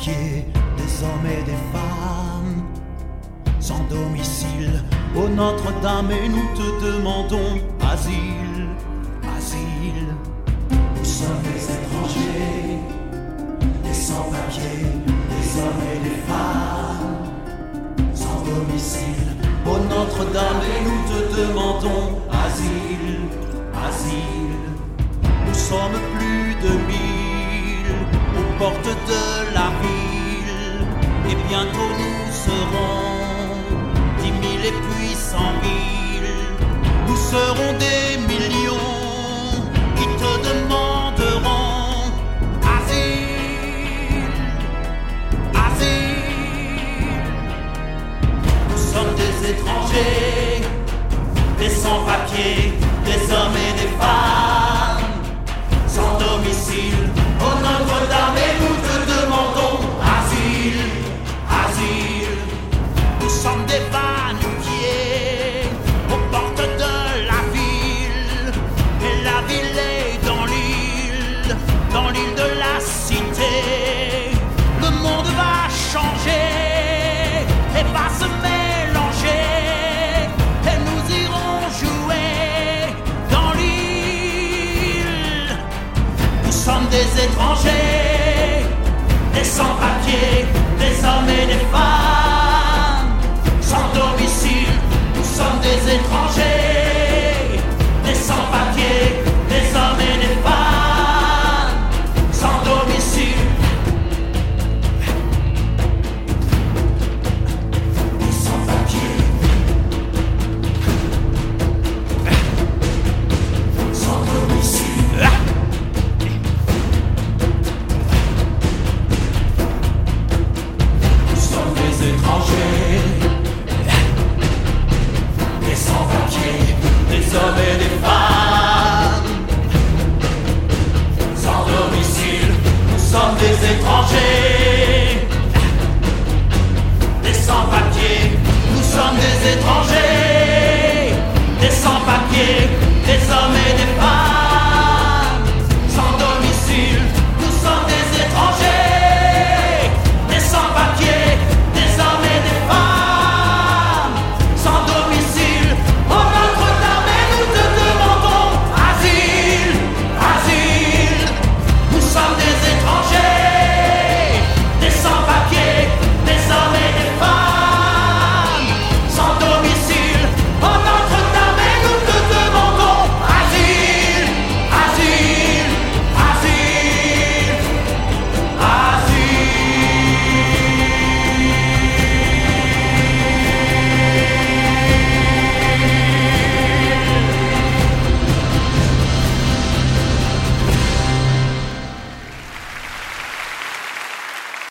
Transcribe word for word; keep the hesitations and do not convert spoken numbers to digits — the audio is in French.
sans-papiers, des hommes et des femmes, sans domicile, ô Notre-Dame, et nous te demandons asile, asile. Nous sommes des étrangers, des sans-papiers, des hommes et des femmes, sans domicile, ô Notre-Dame, et nous te demandons asile, asile. Nous sommes plus de mille aux portes de la ville, et bientôt nous serons dix mille et puis cent mille. Nous serons des millions qui te demanderont asile, asile. Nous sommes des étrangers, des sans-papiers, des hommes et des femmes, sans domicile, ô Notre-Dame, et nous te demandons asile, asile. Nous sommes des va-nu-pieds aux portes de la ville, et la ville est dans l'île, dans l'île de la cité. Le monde va changer et va se mélanger, et nous irons jouer dans l'île. Nous sommes des étrangers, des sans-papiers, des hommes et des femmes, sans domicile. Nous sommes des étrangers, des sans-papiers, des hommes et des femmes, sans domicile. Des sans-papiers, sans domicile. Nous sommes des étrangers, des sans-papiers, des hommes et des femmes, sans domicile. Nous sommes des étrangers, des sans-papiers, nous sommes des étrangers.